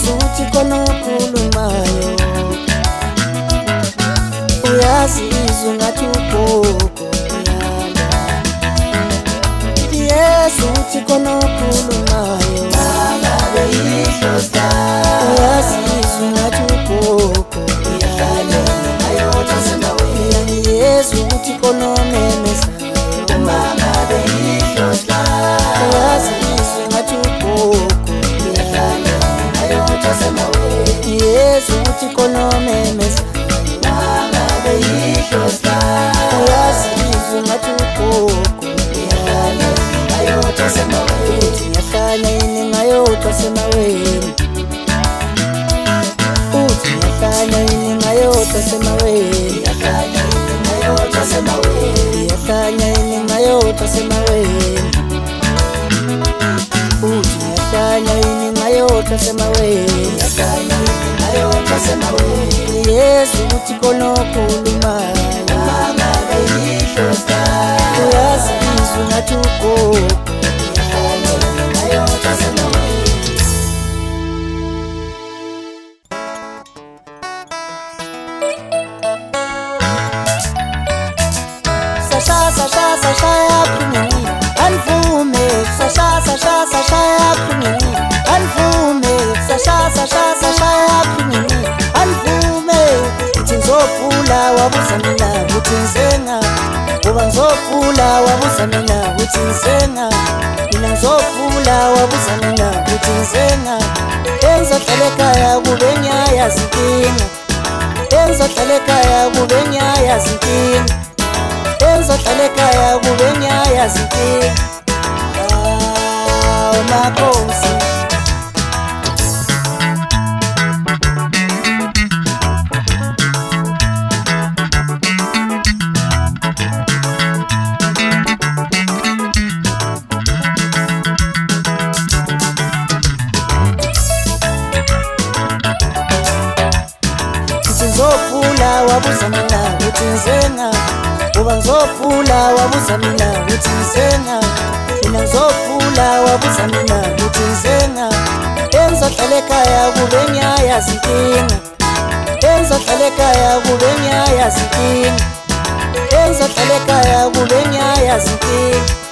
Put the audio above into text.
Yesu uthi khona okhulumayo, uyazi izwi ngathi ugogo uyala. Yesu uthi khona okhulumayo, Mangabe ihlosa uyazi izwi ngathi ugogo uyala. ayotha semaweni. Yesu uthi khona omemezayo, Mangabe ihlosa uyazi izwi ngathi ugogo uyala. ayotha semaweni. Yesu uthi khona omemezayo, Mangabe ihlosa uyazi izwi ngathi ugogo uyala. ayotha semaweni. Uthi ngiyahlanya yini ngayodwa semaweni, uthi ngiyahlanya yini ngayodwa semaweni, Yahlanya ayotha semaweni. ngiyahlanya yini ngayodwa semaweni, uthi ngiyahlanya yini ngayodwa semaweni. Yahlanya ayotha semaweni. Yesu uthi khona okhulumayo, Mangabe ihlosa uyazi izwi ngathi ugogo. ayotha semaweni. Sasha yakhulumi anvume, sasha yakhulumi anvume, sasha yakhulumi anvume. Uthi ngizophula wabuza mina uthi ngizenga, ngoba ngizophula wabuza mina uthi ngizenga, mina ngizophula wabuza mina uthi ngizenga. Engizohlala ekhaya kube ngiyayazi inkinga, engizohlala ekhaya kube ngiyayazi inkinga, engizohlala ekhaya kube ngiyayazi inkinga. Awu makhosi, uthi ngizophula wabuza mina uthi ngizenga, ngoba ngizophula wabuza mina uthi ngizenga, mina ngizophula wabuza mina uthi ngizenga. Engizohlala ekhaya kube ngiyayazi inkinga, engizohlala ekhaya kube ngiyayazi inkinga, engizohlala ekhaya kube ngiyayazi inkinga.